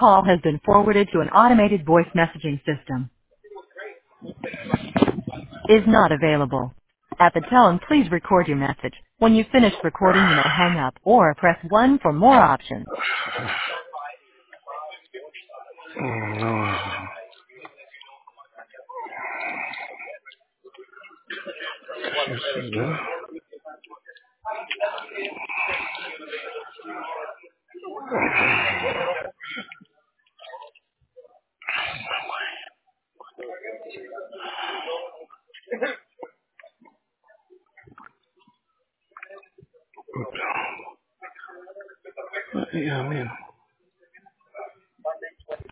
call has been forwarded to an automated voice messaging system. Is not available. At the tone, please record your message. When you've finished recording, you may hang up or press 1 for more options. No. Yeah, man.